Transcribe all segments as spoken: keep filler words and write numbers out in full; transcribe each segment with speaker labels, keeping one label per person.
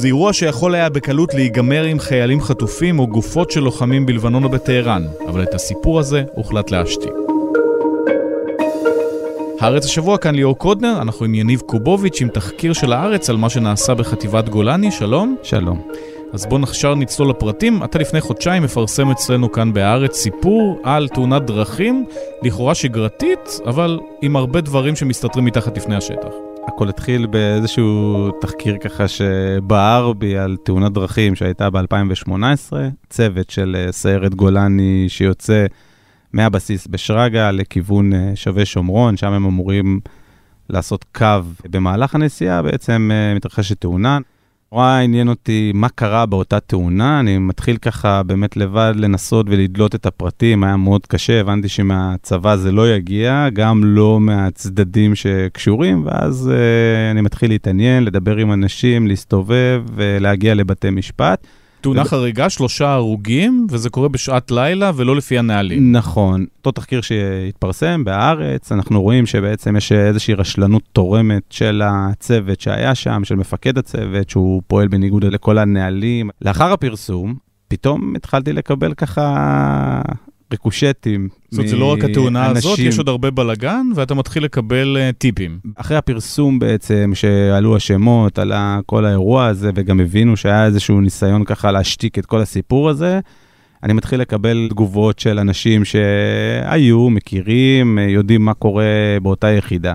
Speaker 1: זה אירוע שיכול היה בקלות להיגמר עם חיילים חטופים או גופות של לוחמים בלבנון או בטהרן, אבל את הסיפור הזה הוחלט להשתיק. הארץ השבוע, כאן ליאור קודנר, אנחנו עם יניב קובוביץ' עם תחקיר של הארץ על מה שנעשה בחטיבת גולני. שלום.
Speaker 2: שלום.
Speaker 1: אז בוא נחשר נצלול לפרטים. אתה לפני חודשיים מפרסם אצלנו כאן בארץ סיפור על תאונת דרכים, לכאורה שגרתית, אבל עם הרבה דברים שמסתתרים מתחת לפני השטח.
Speaker 2: הכל התחיל באיזשהו תחקיר ככה שבער בי על תאונת דרכים שהייתה ב-אלפיים שמונה עשרה, צוות של סיירת גולני שיוצא מהבסיס בשרגא לכיוון שווה שומרון, שם הם אמורים לעשות קו. במהלך הנסיעה בעצם מתרחשת תאונה. נורא עניין אותי מה קרה באותה תאונה, אני מתחיל ככה באמת לבד לנסות ולדלות את הפרטים, היה מאוד קשה, הבנתי שמהצבא זה לא יגיע, גם לא מהצדדים שקשורים, ואז uh, אני מתחיל להתעניין, לדבר עם אנשים, להסתובב ולהגיע לבתי משפט.
Speaker 1: תאונה חריגה, שלושה הרוגים, וזה קורה בשעת לילה ולא לפי הנהלים.
Speaker 2: נכון. אותו תחקיר שהתפרסם בארץ, אנחנו רואים שבעצם יש איזושהי רשלנות תורמת של הצוות שהיה שם, של מפקד הצוות, שהוא פועל בניגוד לכל הנהלים. לאחר הפרסום, פתאום התחלתי לקבל ככה ריקושטים.
Speaker 1: זאת אומרת, זה לא רק התאונה הזאת, יש עוד הרבה בלגן, ואתה מתחיל לקבל uh, טיפים.
Speaker 2: אחרי הפרסום בעצם, שעלו השמות על כל האירוע הזה, וגם הבינו שהיה איזשהו ניסיון ככה להשתיק את כל הסיפור הזה, אני מתחיל לקבל תגובות של אנשים שהיו, מכירים, יודעים מה קורה באותה יחידה.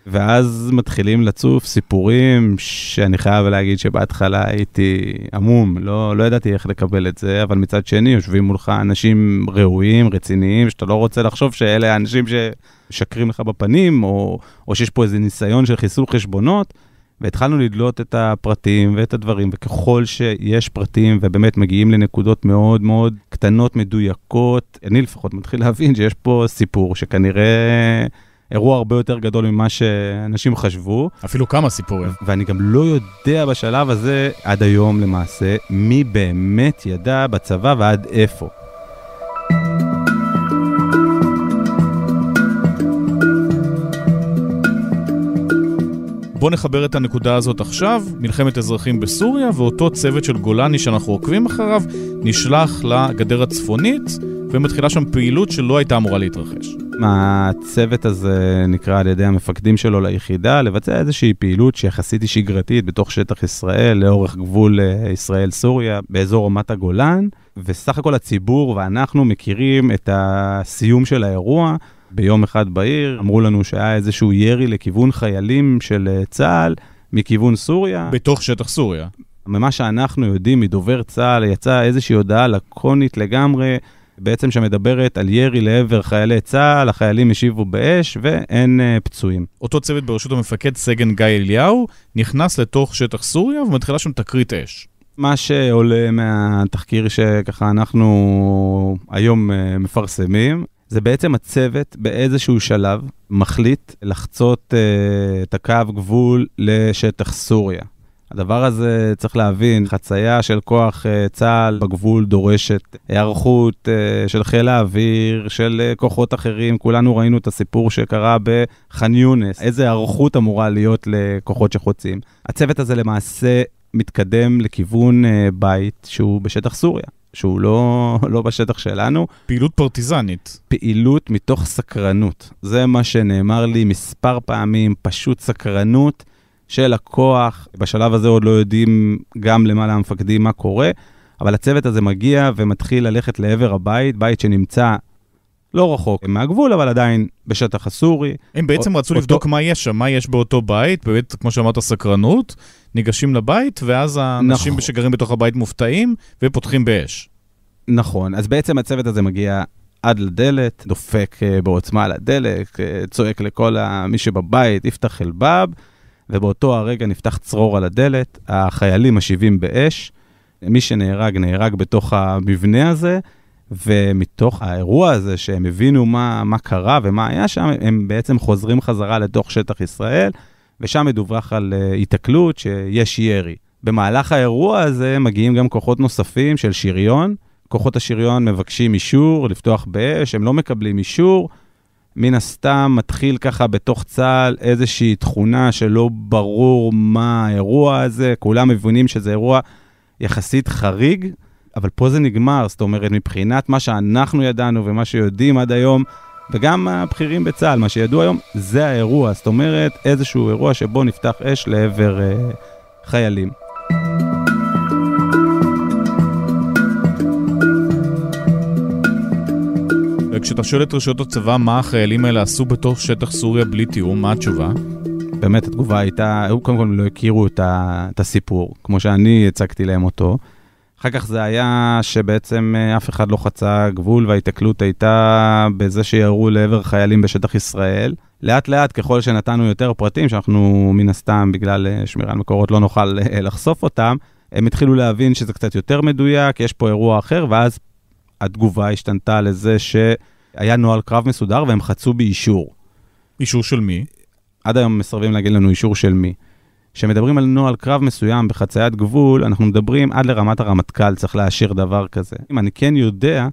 Speaker 2: ואז מתחילים לצוף סיפורים שאני חייב להגיד שבהתחלה הייתי עמום, לא, לא ידעתי איך לקבל את זה, אבל מצד שני יושבים מולך אנשים ראויים, רציניים, שאתה לא רוצה לחשוב שאלה האנשים ששקרים לך בפנים, או, או שיש פה איזה ניסיון של חיסול חשבונות, והתחלנו לדלות את הפרטים ואת הדברים, וככל שיש פרטים ובאמת מגיעים לנקודות מאוד מאוד קטנות, מדויקות, אני לפחות מתחיל להבין שיש פה סיפור שכנראה אירוע הרבה יותר גדול ממה שאנשים חשבו.
Speaker 1: אפילו כמה סיפורים.
Speaker 2: ואני גם לא יודע בשלב הזה, עד היום למעשה, מי באמת ידע בצבא ועד איפה.
Speaker 1: בוא נחבר את הנקודה הזאת עכשיו, מלחמת אזרחים בסוריה, ואותו צוות של גולני שאנחנו עוקבים אחריו, נשלח לגדר הצפונית, ומתחילה שם פעילות שלא הייתה אמורה להתרחש.
Speaker 2: הצוות הזה נקרא על ידי המפקדים שלו ליחידה, לבצע איזושהי פעילות שיחסית היא שגרתית בתוך שטח ישראל, לאורך גבול ישראל-סוריה, באזור רמת הגולן, וסך הכל הציבור ואנחנו מכירים את הסיום של האירוע. ביום אחד בעיר אמרו לנו שהיה איזשהו ירי לכיוון חיילים של צה"ל מכיוון סוריה.
Speaker 1: בתוך שטח סוריה.
Speaker 2: ממה שאנחנו יודעים מדובר צה"ל יצאה איזושהי הודעה לקונית לגמרי, בעצם שמדברת על ירי לעבר חיילי צה"ל, החיילים השיבו באש ואין uh, פצועים.
Speaker 1: אותו צוות בראשות המפקד סגן גיא אליהו נכנס לתוך שטח סוריה ומתחילה שם תקרית אש.
Speaker 2: מה שעולה מהתחקיר שככה אנחנו היום uh, מפרסמים, זה בעצם הצוות באיזשהו שלב מחליט לחצות uh, את הקו גבול לשטח סוריה. הדבר הזה צריך להבין, חצייה של כוח uh, צה"ל בגבול דורשת הערכות uh, של חיל האוויר, של uh, כוחות אחרים. כולנו ראינו את הסיפור שקרה בח'אן יונס, איזה הערכות אמורה להיות לכוחות שחוצים. הצוות הזה למעשה מתקדם לכיוון uh, בית שהוא בשטח סוריה, שהוא לא, לא בשטח שלנו.
Speaker 1: פעילות פרטיזנית.
Speaker 2: פעילות מתוך סקרנות. זה מה שנאמר לי מספר פעמים, פשוט סקרנות של הכוח. בשלב הזה עוד לא יודעים גם למעלה המפקדים מה קורה, אבל הצוות הזה מגיע ומתחיל ללכת לעבר הבית, בית שנמצא לא רחוק מהגבול, אבל עדיין בשטח הסורי.
Speaker 1: הם בעצם רצו אותו... לבדוק מה יש שם, מה יש באותו בית, באמת, כמו שאמרת, סקרנות, ניגשים לבית, ואז האנשים נכון. שגרים בתוך הבית מופתעים, ופותחים באש.
Speaker 2: נכון, אז בעצם הצוות הזה מגיע עד לדלת, דופק בעוצמה על הדלת, צועק לכל מי שבבית, יפתח אלבב, ובאותו הרגע נפתח צרור על הדלת, החיילים משיבים באש, מי שנהרג, נהרג בתוך המבנה הזה, ומתוך האירוע הזה שהם הבינו מה, מה קרה ומה היה שם, הם בעצם חוזרים חזרה לתוך שטח ישראל, ושם מדווח על התקלות שיש ירי. במהלך האירוע הזה מגיעים גם כוחות נוספים של שריון, כוחות השריון מבקשים אישור לפתוח באש, הם לא מקבלים אישור, מן הסתם מתחיל ככה בתוך צה"ל איזושהי תכונה שלא ברור מה האירוע הזה, כולם מבינים שזה אירוע יחסית חריג, אבל פה זה נגמר, זאת אומרת, מבחינת מה שאנחנו ידענו ומה שיודעים עד היום, וגם הבכירים בצה"ל, מה שידעו היום, זה האירוע, זאת אומרת, איזשהו אירוע שבו נפתח אש לעבר אה, חיילים.
Speaker 1: וכשאתה שואל את רשויות הצבא, מה החיילים האלה עשו בתוך שטח סוריה בלי תיאום, מה התשובה?
Speaker 2: באמת התגובה הייתה, הם קודם כל לא הכירו את, ה, את הסיפור, כמו שאני הצגתי להם אותו. אחר כך זה היה שבעצם אף אחד לא חצה גבול, וההתקלות הייתה בזה שיראו לעבר חיילים בשטח ישראל. לאט לאט, ככל שנתנו יותר פרטים, שאנחנו מן הסתם בגלל שמירה על מקורות לא נוכל לחשוף אותם, הם התחילו להבין שזה קצת יותר מדויק, יש פה אירוע אחר, ואז התגובה השתנתה לזה שהיה נוהל קרב מסודר, והם חצו באישור.
Speaker 1: אישור של מי?
Speaker 2: עד היום מסרבים להגיד לנו אישור של מי. כשמדברים על נוהל קרב מסוים בחציית גבול, אנחנו מדברים עד לרמת הרמטכ"ל, צריך להשאיר דבר כזה. אם אני כן יודע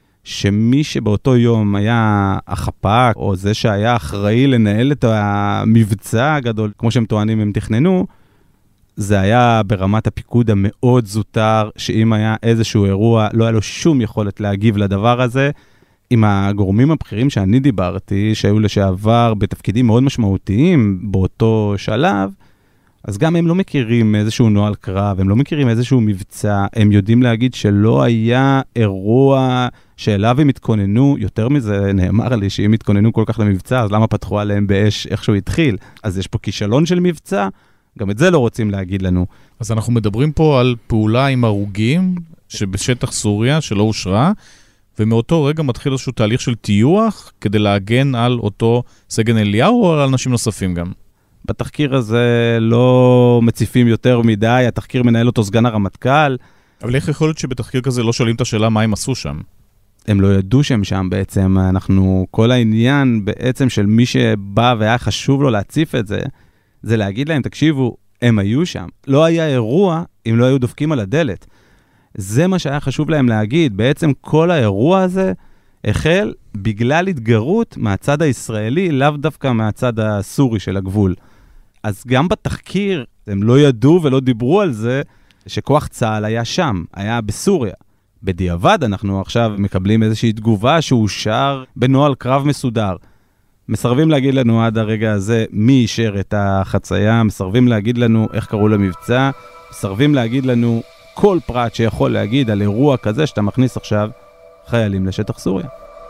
Speaker 2: שמי שבאותו יום היה החפ"ק, או זה שהיה אחראי לנהל את המבצע הגדול, כמו שהם טוענים הם תכננו, זה היה ברמת הפיקוד המאוד זוטר, שאם היה איזשהו אירוע, לא היה לו שום יכולת להגיב לדבר הזה. עם הגורמים הבכירים שאני דיברתי, שהיו לשעבר בתפקידים מאוד משמעותיים באותו שלב, אז גם הם לא מכירים איזשהו נוהל קרב, הם לא מכירים איזשהו מבצע, הם יודעים להגיד שלא היה אירוע שאליו הם התכוננו, יותר מזה נאמר לי שאם התכוננו כל כך למבצע, אז למה פתחו עליהם באש איכשהו התחיל? אז יש פה כישלון של מבצע, גם את זה לא רוצים להגיד לנו.
Speaker 1: אז אנחנו מדברים פה על פעולה עם הרוגים שבשטח סוריה שלא אושרה, ומאותו רגע מתחיל איזשהו תהליך של טיוח כדי להגן על אותו סגן אליהו או על אנשים נוספים גם.
Speaker 2: בתחקיר הזה לא מציפים יותר מדי, התחקיר מנהל אותו סגן הרמטכ"ל.
Speaker 1: אבל איך יכול להיות שבתחקיר כזה לא שואלים את השאלה מה הם עשו שם?
Speaker 2: הם לא ידעו שהם שם בעצם, אנחנו, כל העניין בעצם של מי שבא והיה חשוב לו להציף את זה, זה להגיד להם, תקשיבו, הם היו שם. לא היה אירוע אם לא היו דופקים על הדלת. זה מה שהיה חשוב להם להגיד. בעצם כל האירוע הזה החל בגלל התגרות מהצד הישראלי, לאו דווקא מהצד הסורי של הגבול. אז גם בתחקיר, הם לא ידעו ולא דיברו על זה, שכוח צה"ל היה שם, היה בסוריה. בדיעבד אנחנו עכשיו מקבלים איזושהי תגובה שהוא שר בנוהל קרב מסודר. מסרבים להגיד לנו עד הרגע הזה מי אישר את החצייה, מסרבים להגיד לנו איך קראו למבצע, מסרבים להגיד לנו כל פרט שיכול להגיד על אירוע כזה שאתה מכניס עכשיו חיילים לשטח סוריה.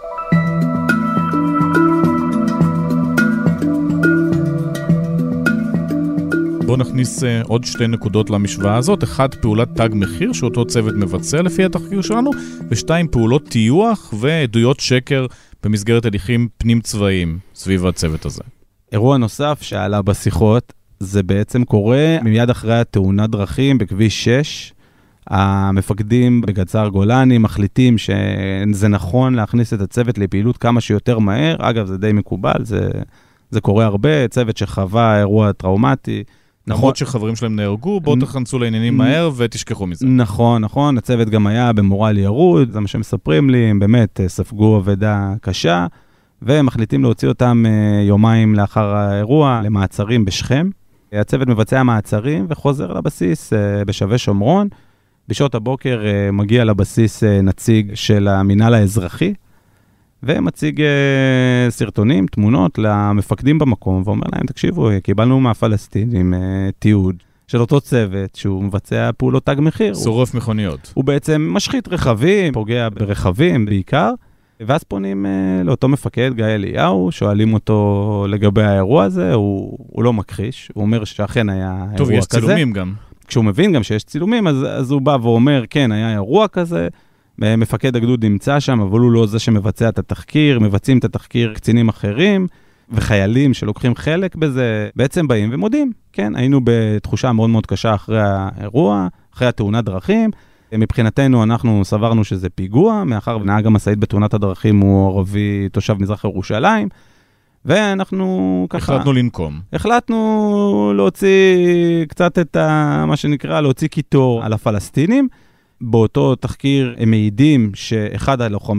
Speaker 1: בואו נכניס uh, עוד שתי נקודות למשוואה הזאת. אחד, פעולת תג מחיר שאותו צוות מבצע לפי התחקיר שלנו, ושתיים, פעולות טיוח ועדויות שקר במסגרת הליכים פנים צבאיים סביב הצוות הזה.
Speaker 2: אירוע נוסף שעלה בשיחות, זה בעצם קורה מיד אחרי התאונת דרכים בכביש שש, המפקדים בגצר גולני מחליטים שזה נכון להכניס את הצוות לפעילות כמה שיותר מהר, אגב זה די מקובל, זה, זה קורה הרבה, צוות שחווה אירוע טראומטי,
Speaker 1: למרות שחברים שלהם נהרגו, בואו תכנסו לעניינים מהר ותשכחו מזה.
Speaker 2: נכון, נכון, הצוות גם היה במורל ירוד, זה מה שמספרים לי, הם באמת ספגו עבודה קשה, והם מחליטים להוציא אותם יומיים לאחר האירוע למעצרים בשכם. הצוות מבצע מעצרים וחוזר לבסיס בשווה שומרון. בשעות הבוקר מגיע לבסיס נציג של המינהל האזרחי, ומציג סרטונים, תמונות למפקדים במקום, ואומר להם, תקשיבו, קיבלנו מהפלסטינים תיעוד של אותו צוות, שהוא מבצע פעולות תג מחיר.
Speaker 1: שורף מכוניות.
Speaker 2: הוא בעצם משחית רכבים, פוגע ברכבים בעיקר, ואז פונים לאותו מפקד, גיא אליהו, שואלים אותו לגבי האירוע הזה, הוא, הוא לא מכחיש, הוא אומר שאכן היה אירוע כזה.
Speaker 1: טוב, יש צילומים גם.
Speaker 2: כשהוא מבין גם שיש צילומים, אז, אז הוא בא ואומר, כן, היה אירוע כזה, מפקד הגדוד נמצא שם, אבל הוא לא זה שמבצע את התחקיר, מבצעים את התחקיר קצינים אחרים, וחיילים שלוקחים חלק בזה, בעצם באים ומודים. כן, היינו בתחושה מאוד מאוד קשה אחרי האירוע, אחרי התאונת דרכים. מבחינתנו אנחנו סברנו שזה פיגוע, מאחר ונהג המשאית בתאונת הדרכים הוא ערבי תושב מזרח ירושלים, ואנחנו ככה...
Speaker 1: החלטנו לנקום.
Speaker 2: החלטנו להוציא קצת את ה, מה שנקרא, להוציא קיטור על הפלסטינים. באותו תחקיר הם מעידים שאחד הלוחמים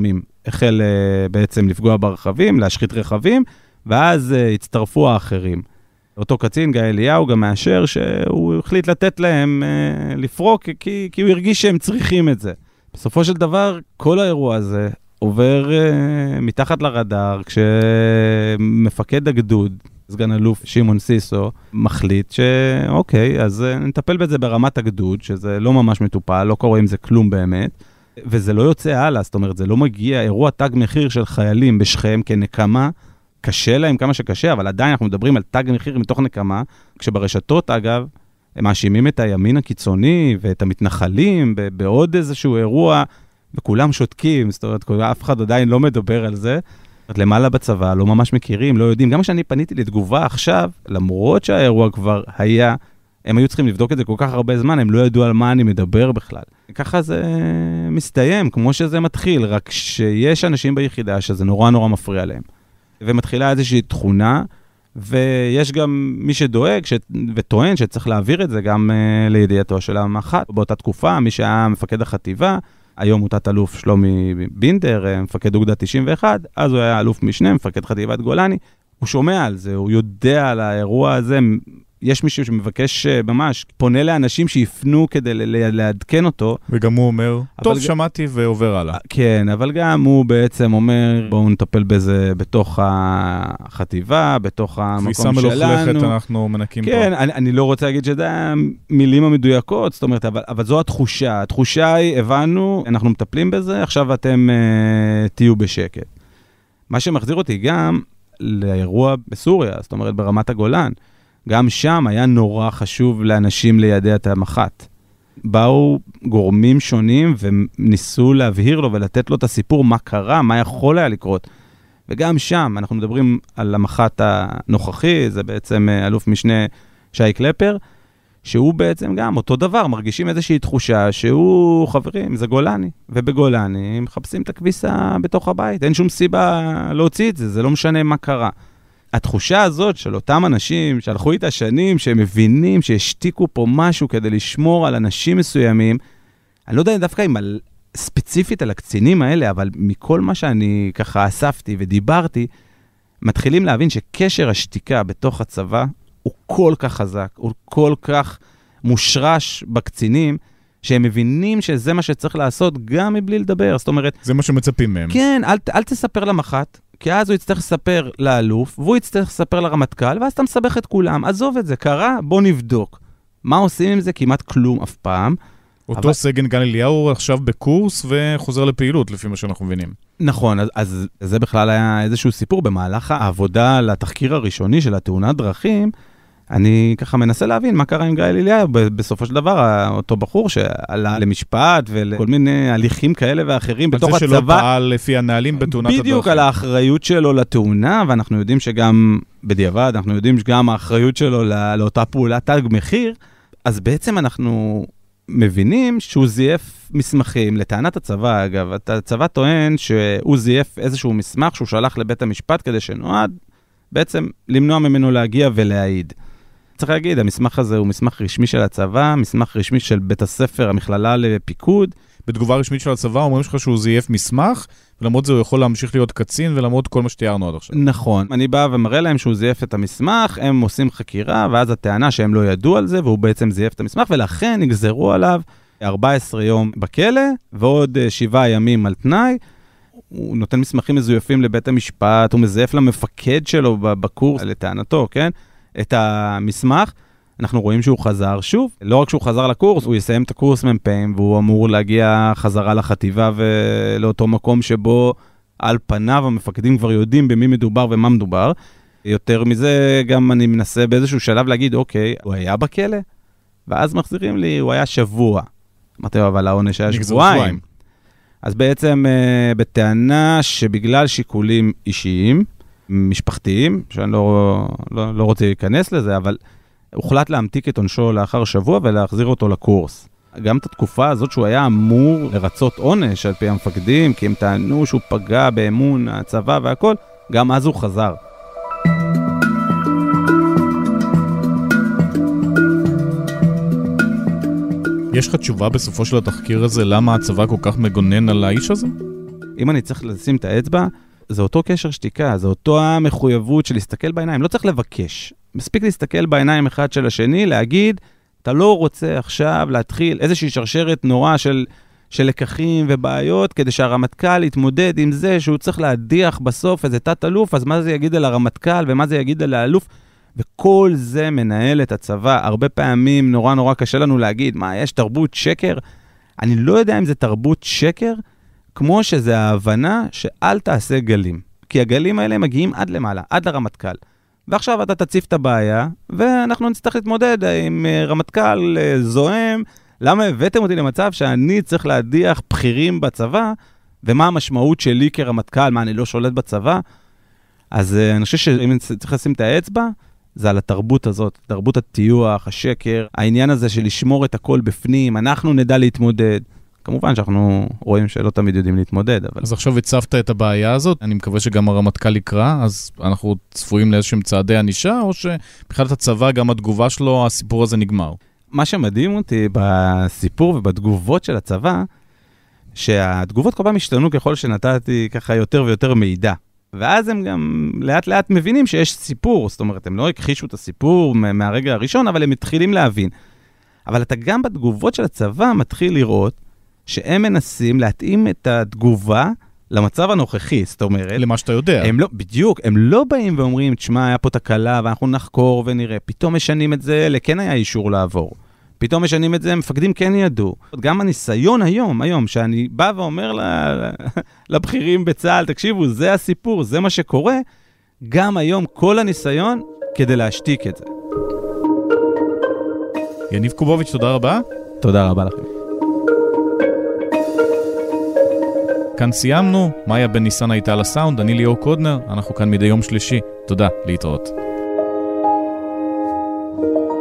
Speaker 2: החל בעצם לפגוע ברכבים, להשחית רכבים, ואז הצטרפו האחרים. אותו קצין, גיא אליהו, גם מאשר שהוא החליט לתת להם לפרוק, כי, כי הוא הרגיש שהם צריכים את זה. בסופו של דבר, כל האירוע הזה עובר מתחת לרדאר, כשמפקד הגדוד, סגן אלוף שמעון סיסו, מחליט שאוקיי, אז נטפל בזה ברמת הגדוד, שזה לא ממש מטופל, לא קורה עם זה כלום באמת, וזה לא יוצא הלאה, זאת אומרת, זה לא מגיע, אירוע תג מחיר של חיילים בשכם כנקמה, קשה להם כמה שקשה, אבל עדיין אנחנו מדברים על תג מחיר מתוך נקמה, כשברשתות, אגב, הם מאשימים את הימין הקיצוני ואת המתנחלים בעוד איזשהו אירוע, וכולם שותקים, זאת אומרת, אף אחד עדיין לא מדבר על זה. למעלה בצבא, לא ממש מכירים, לא יודעים. גם כשאני פניתי לתגובה עכשיו, למרות שהאירוע כבר היה, הם היו צריכים לבדוק את זה כל כך הרבה זמן, הם לא ידעו על מה אני מדבר בכלל. ככה זה מסתיים, כמו שזה מתחיל, רק שיש אנשים ביחידה שזה נורא נורא מפריע להם. ומתחילה איזושהי תכונה, ויש גם מי שדואג ש... וטוען שצריך להעביר את זה גם uh, לידיעתו של המח"ט. באותה תקופה, מי שהיה מפקד החטיבה, היום הוא תת-אלוף שלומי בינדר, מפקד אוגדה תשעים ואחת, אז הוא היה אלוף משנה, מפקד חטיבת גולני, הוא שומע על זה, הוא יודע על האירוע הזה, יש מישהו שמבקש ממש, פונה לאנשים שיפנו כדי לעדכן אותו.
Speaker 1: וגם הוא אומר, טוב, שמעתי ועובר הלאה.
Speaker 2: כן, אבל גם הוא בעצם אומר, בואו נטפל בזה בתוך החטיבה, בתוך המקום שלנו.
Speaker 1: כביסה מלוכלכת אנחנו מנקים פה.
Speaker 2: כן, אני, אני לא רוצה להגיד שזה המילים המדויקות, זאת אומרת, אבל, אבל זו התחושה. התחושה היא, הבנו, אנחנו מטפלים בזה, עכשיו אתם uh, תהיו בשקט. מה שמחזיר אותי גם לאירוע בסוריה, זאת אומרת, ברמת הגולן, גם שם היה נורא חשוב לאנשים לידע את המח"ט. באו גורמים שונים וניסו להבהיר לו ולתת לו את הסיפור מה קרה, מה יכול היה לקרות. וגם שם, אנחנו מדברים על המח"ט הנוכחי, זה בעצם אלוף משנה שי קלפר, שהוא בעצם גם אותו דבר, מרגישים איזושהי תחושה שהוא, חברים, זה גולני. ובגולני מחפשים את הכביסה בתוך הבית, אין שום סיבה להוציא את זה, זה לא משנה מה קרה. התחושה הזאת של אותם אנשים שהלכו איתה שנים, שהם מבינים שהשתיקו פה משהו כדי לשמור על אנשים מסוימים, אני לא יודע דווקא אם על, ספציפית על הקצינים האלה, אבל מכל מה שאני ככה אספתי ודיברתי, מתחילים להבין שקשר השתיקה בתוך הצבא הוא כל כך חזק, הוא כל כך מושרש בקצינים, שהם מבינים שזה מה שצריך לעשות גם מבלי לדבר. זאת אומרת...
Speaker 1: זה מה שמצפים מהם.
Speaker 2: כן, אל, אל תספר למח"ט, כי אז הוא יצטרך לספר לאלוף, והוא יצטרך לספר לרמטכ"ל, ואז אתה מסבך את כולם. עזוב את זה, קרה, בוא נבדוק. מה עושים עם זה? כמעט כלום אף פעם.
Speaker 1: אותו אבל... סגן גל אליהו עכשיו בקורס וחוזר לפעילות, לפי מה שאנחנו מבינים.
Speaker 2: נכון, אז, אז זה בכלל היה איזשהו סיפור. במהלך העבודה לתחקיר הראשוני של התאונת דרכים, אני ככה מנסה להבין מה קרה עם גיא אליהו. בסופו של דבר, אותו בחור שעלה למשפט ולכל מיני הליכים כאלה ואחרים בתוך הצבא.
Speaker 1: על זה שלא פעל לפי הנהלים בתאונת הדרכים.
Speaker 2: בדיוק על האחריות שלו לתאונה, ואנחנו יודעים שגם בדיעבד, אנחנו יודעים שגם האחריות שלו לא, לאותה פעולת תג מחיר, אז בעצם אנחנו מבינים שהוא זייף מסמכים, לטענת הצבא אגב, הצבא טוען שהוא זייף איזשהו מסמך שהוא שלח לבית המשפט כדי שנועד בעצם למנוע ממנו להגיע ולהעיד. צריך להגיד, המסמך הזה הוא מסמך רשמי של הצבא, מסמך רשמי של בית הספר, המכללה לפיקוד.
Speaker 1: בתגובה רשמית של הצבא אומרים לך שהוא זייף מסמך, ולמרות זה הוא יכול להמשיך להיות קצין, ולמרות כל מה שתיארנו עד עכשיו.
Speaker 2: נכון. אני בא ומראה להם שהוא זייף את המסמך, הם עושים חקירה, ואז הטענה שהם לא ידעו על זה, והוא בעצם זייף את המסמך, ולכן נגזרו עליו ארבעה עשר יום בכלא, ועוד שבעה ימים על תנאי. הוא נותן מסמכים מזויפים לבית המשפט, הוא מזייף למפקד שלו בקורס, לטענתו, כן? את המסמך, אנחנו רואים שהוא חזר שוב. לא רק שהוא חזר לקורס, הוא יסיים את הקורס מ"פים, והוא אמור להגיע חזרה לחטיבה ולאותו מקום שבו על פניו המפקדים כבר יודעים במי מדובר ומה מדובר. יותר מזה, גם אני מנסה באיזשהו שלב להגיד, אוקיי, הוא היה בכלא, ואז מחזירים לי, הוא היה שבוע. אמרתי, אבל העונש היה שבועיים. אז בעצם בטענה שבגלל שיקולים אישיים, משפחתיים, שאני לא, לא, לא רוצה להיכנס לזה, אבל הוחלט להמתיק את עונשו לאחר שבוע ולהחזיר אותו לקורס. גם את התקופה הזאת שהוא היה אמור לרצות עונש על פי המפקדים, כי הם טענו שהוא פגע באמון הצבא והכל, גם אז הוא חזר.
Speaker 1: יש לך תשובה בסופו של התחקיר הזה, למה הצבא כל כך מגונן על האיש הזה?
Speaker 2: אם אני צריך לשים את האצבע, זה אותו קשר שתיקה, זה אותו המחויבות של להסתכל בעיניים, לא צריך לבקש. מספיק להסתכל בעיניים אחד של השני, להגיד, אתה לא רוצה עכשיו להתחיל איזושהי שרשרת נורא של, של לקחים ובעיות, כדי שהרמטכ"ל יתמודד עם זה שהוא צריך להדיח בסוף איזה תת אלוף, אז מה זה יגיד על הרמטכ"ל ומה זה יגיד על האלוף, וכל זה מנהל את הצבא. הרבה פעמים נורא נורא קשה לנו להגיד, מה, יש תרבות שקר? אני לא יודע אם זה תרבות שקר, כמו שזה ההבנה שאל תעשה גלים. כי הגלים האלה מגיעים עד למעלה, עד לרמטכ"ל. ועכשיו אתה תציף את הבעיה, ואנחנו נצטרך להתמודד עם רמטכ"ל זוהם, למה הבאתם אותי למצב שאני צריך להדיח בכירים בצבא, ומה המשמעות שלי כרמטכ"ל, מה אני לא שולט בצבא? אז אני חושב שאם צריך לשים את האצבע, זה על התרבות הזאת, תרבות הטיוח, השקר, העניין הזה של לשמור את הכל בפנים, אנחנו נדע להתמודד. כמובן שאנחנו רואים שלא תמיד יודעים להתמודד, אבל...
Speaker 1: אז עכשיו הצפת את הבעיה הזאת, אני מקווה שגם הרמטכ"ל יקרא, אז אנחנו צפויים לאיזשהם צעדי ענישה, או שבכלל הצבא, גם התגובה שלו, הסיפור הזה נגמר?
Speaker 2: מה שמדהים אותי בסיפור ובתגובות של הצבא, שהתגובות כל פעם השתנו ככל שנתתי ככה יותר ויותר מידע. ואז הם גם לאט לאט מבינים שיש סיפור, זאת אומרת, הם לא הכחישו את הסיפור מהרגע הראשון, אבל הם מתחילים להבין. אבל אתה גם בתגובות של הצבא מתחיל לראות שהם מנסים להתאים את התגובה למצב הנוכחי, זאת אומרת...
Speaker 1: למה שאתה יודע.
Speaker 2: הם לא, בדיוק, הם לא באים ואומרים, תשמע, היה פה תקלה ואנחנו נחקור ונראה. פתאום משנים את זה, לכן היה אישור לעבור. פתאום משנים את זה, מפקדים כן ידעו. גם הניסיון היום, היום, שאני בא ואומר לבחירים בצה"ל, תקשיבו, זה הסיפור, זה מה שקורה, גם היום כל הניסיון כדי להשתיק את זה.
Speaker 1: יניב קובוביץ', תודה רבה.
Speaker 2: תודה רבה לכם.
Speaker 1: כאן סיימנו, מאיה בן ניסן הייתה על הסאונד, אני ליאור קודנר, אנחנו כאן מדי יום שלישי. תודה, להתראות.